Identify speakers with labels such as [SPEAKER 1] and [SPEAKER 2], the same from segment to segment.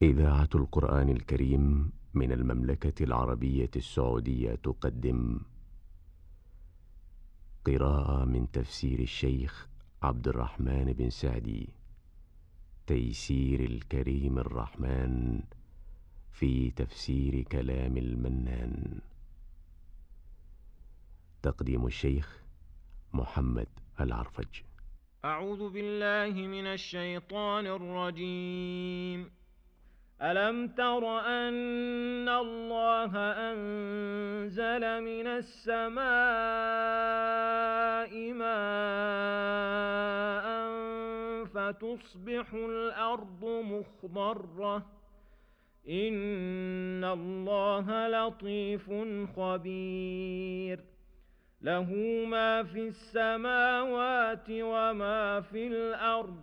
[SPEAKER 1] إذاعة القرآن الكريم من المملكة العربية السعودية تقدم قراءة من تفسير الشيخ عبد الرحمن بن سعدي، تيسير الكريم الرحمن في تفسير كلام المنان. تقديم الشيخ محمد العرفج.
[SPEAKER 2] أعوذ بالله من الشيطان الرجيم. ألم تر أن الله أنزل من السماء ماء فتصبح الأرض مخضرة إن الله لطيف خبير له ما في السماوات وما في الأرض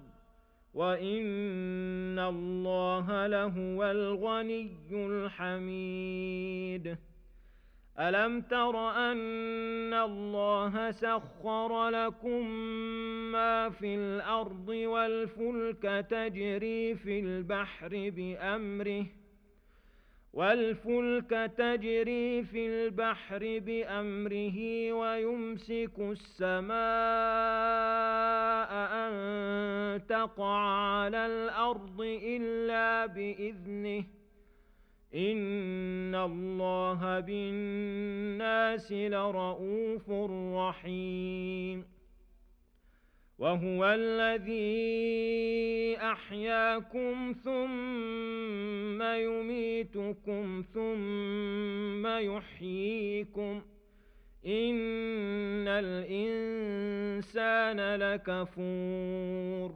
[SPEAKER 2] وإن الله لهو الغني الحميد. ألم تر أن الله سخر لكم ما في الأرض والفلك تجري في البحر بأمره ويمسك السماء أن تقع على الأرض إلا بإذنه إن الله بالناس لرءوف رحيم. وهو الذي أحياكم ثم يميتكم ثم يحييكم إن الإنسان لكفور.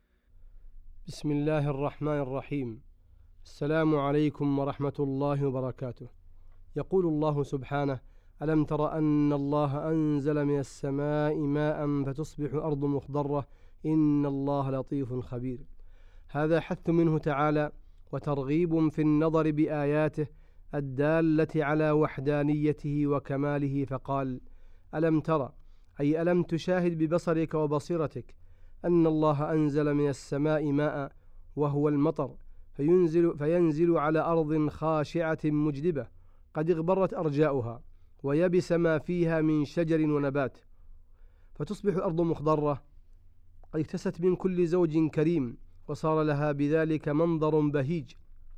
[SPEAKER 3] بسم الله الرحمن الرحيم. السلام عليكم ورحمة الله وبركاته. يقول الله سبحانه: ألم تر أن الله أنزل من السماء ماء فتصبح الأرض مخضرة إن الله لطيف خبير. هذا حث منه تعالى وترغيب في النظر بآياته الدالة على وحدانيته وكماله، فقال: ألم تر، أي ألم تشاهد ببصرك وبصيرتك أن الله أنزل من السماء ماء، وهو المطر، فينزل على أرض خاشعة مجدبة قد اغبرت أرجاؤها ويبس ما فيها من شجر ونبات، فتصبح الأرض مخضرة قد اكتست من كل زوج كريم وصار لها بذلك منظر بهيج.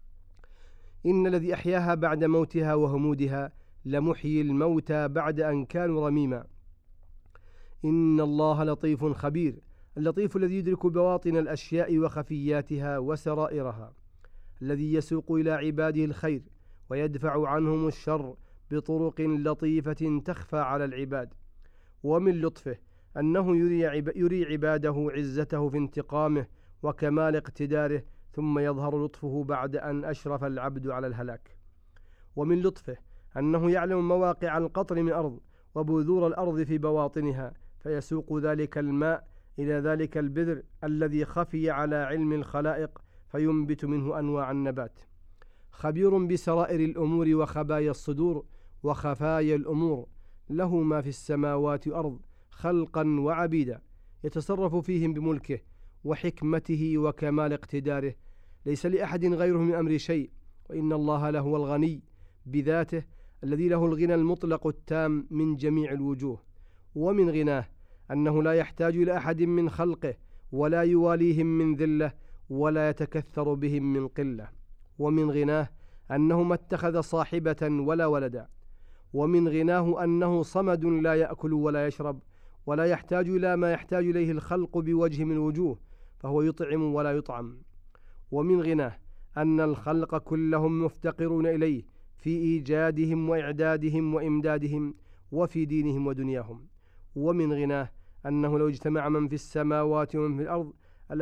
[SPEAKER 3] إن الذي أحياها بعد موتها وهمودها لمحيي الموتى بعد أن كانوا رميما. إن الله لطيف خبير، اللطيف الذي يدرك بواطن الأشياء وخفياتها وسرائرها، الذي يسوق إلى عباده الخير ويدفع عنهم الشر بطرق لطيفة تخفى على العباد. ومن لطفه أنه يري عباده عزته في انتقامه وكمال اقتداره، ثم يظهر لطفه بعد أن أشرف العبد على الهلاك. ومن لطفه أنه يعلم مواقع القطر من الأرض وبذور الأرض في بواطنها، فيسوق ذلك الماء إلى ذلك البذر الذي خفي على علم الخلائق فينبت منه أنواع النبات. خبير بسرائر الأمور وخبايا الصدور وخفايا الأمور، له ما في السماوات والأرض خلقا وعبيدا، يتصرف فيهم بملكه وحكمته وكمال اقتداره، ليس لأحد غيره من أمر شيء. وإن الله لهو الغني بذاته الذي له الغنى المطلق التام من جميع الوجوه. ومن غناه أنه لا يحتاج إلى أحد من خلقه ولا يواليهم من ذلة ولا يتكثر بهم من قلة. ومن غناه أنه ما اتخذ صاحبة ولا ولدا. ومن غناه أنه صمد لا يأكل ولا يشرب ولا يحتاج إلى ما يحتاج إليه الخلق بوجه من الوجوه، فهو يطعم ولا يطعم. ومن غناه أن الخلق كلهم مفتقرون إليه في إيجادهم وإعدادهم وإمدادهم وفي دينهم ودنياهم. ومن غناه أنه لو اجتمع من في السماوات ومن في الأرض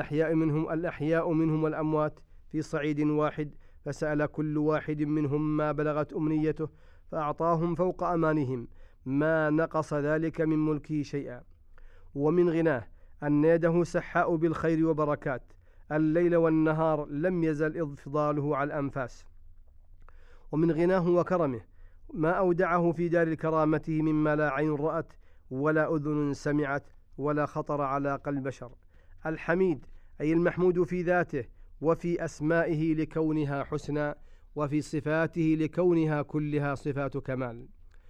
[SPEAKER 3] الأحياء منهم والأموات في صعيد واحد، فسأل كل واحد منهم ما بلغت أمنيته فأعطاهم فوق أمانهم، ما نقص ذلك من ملكه شيئا. ومن غناه أن يده سحاء بالخير وبركات، الليل والنهار لم يزل إفضاله على الأنفاس. ومن غناه وكرمه ما أودعه في دار كرامته مما لا عين رأت ولا أذن سمعت ولا خطر على قلب بشر. الحميد أي المحمود في ذاته وفي أسمائه لكونها حسنى، وفي صفاته لكونها كلها صفات كمال،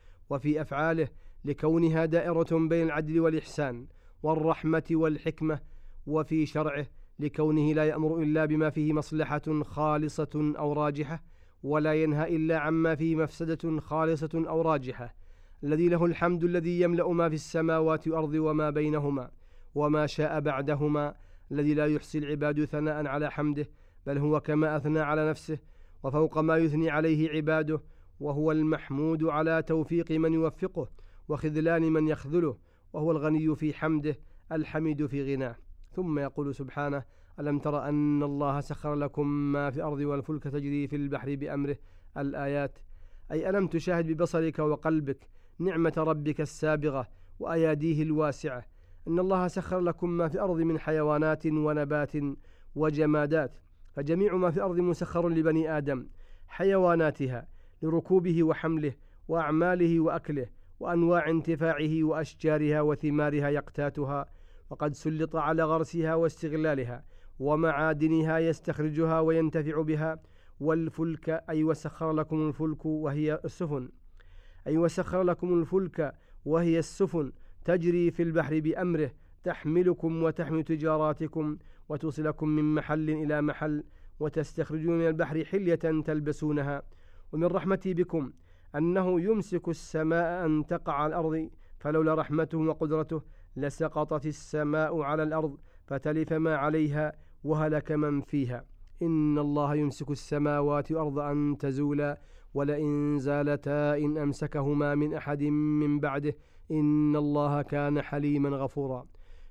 [SPEAKER 3] وفي أفعاله لكونها دائرة بين العدل والإحسان والرحمة والحكمة، وفي شرعه لكونه لا يأمر إلا بما فيه مصلحة خالصة أو راجحة، ولا ينهى إلا عما فيه مفسدة خالصة أو راجحة، الذي له الحمد الذي يملأ ما في السماوات والأرض وما بينهما وما شاء بعدهما، الذي لا يحصي العباد ثناء على حمده، بل هو كما أثنى على نفسه وفوق ما يثني عليه عباده، وهو المحمود على توفيق من يوفقه وخذلان من يخذله، وهو الغني في حمده الحميد في غناه. ثم يقول سبحانه: ألم تر أن الله سخر لكم ما في الأرض والفلك تجري في البحر بأمره. الآيات، أي ألم تشاهد ببصرك وقلبك نعمة ربك السابغة وأياديه الواسعة، أن الله سخر لكم ما في الأرض من حيوانات ونبات وجمادات، فجميع ما في الأرض مسخر لبني آدم، حيواناتها لركوبه وحمله وأعماله وأكله وأنواع انتفاعه وأشجارها وثمارها يقتاتها، وقد سلط على غرسها واستغلالها ومعادنها يستخرجها وينتفع بها. والفلك، أي وسخر لكم الفلك وهي السفن، أي وسخر لكم الفلك وهي السفن تجري في البحر بأمره، تحملكم وتحمل تجاراتكم وتوصلكم من محل إلى محل، وتستخرجون من البحر حلية تلبسونها. ومن رحمته بكم أنه يمسك السماء أن تقع على الأرض، فلولا رحمته وقدرته لسقطت السماء على الأرض فتلف ما عليها وهلك من فيها. إن الله يمسك السماوات والأرض أن تزولا، ولئن زالتا إن أمسكهما من أحد من بعده، إن الله كان حليما غفورا.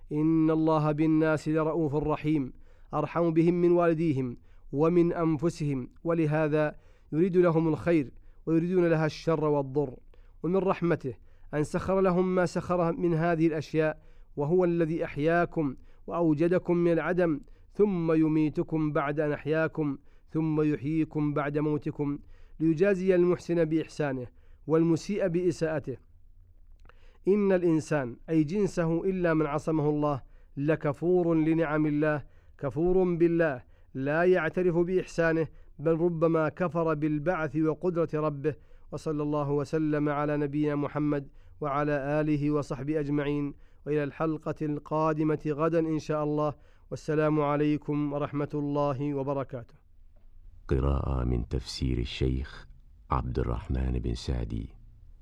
[SPEAKER 3] إن الله بالناس لرؤوف رحيم، أرحم بهم من والديهم ومن أنفسهم، ولهذا يريد لهم الخير ويريدون لها الشر والضر. ومن رحمته أن سخر لهم ما سخر من هذه الأشياء، وهو الذي أحياكم وأوجدكم من العدم، ثم يميتكم بعد أن أحياكم، ثم يحييكم بعد موتكم، ليجازي المحسن بإحسانه والمسيء بإساءته. إن الإنسان، أي جنسه إلا من عصمه الله، لكفور لنعم الله، كفور بالله، لا يعترف بإحسانه، بل ربما كفر بالبعث وقدرة ربه. وصلى الله وسلم على نبينا محمد وعلى آله وصحبه أجمعين، وإلى الحلقة القادمة غدا إن شاء الله، والسلام عليكم ورحمة الله وبركاته.
[SPEAKER 1] قراءة من تفسير الشيخ عبد الرحمن بن سعدي،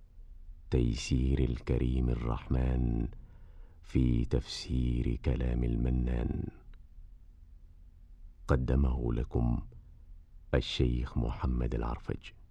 [SPEAKER 1] تيسير الكريم الرحمن في تفسير كلام المنان. قدمه لكم الشيخ محمد العرفج.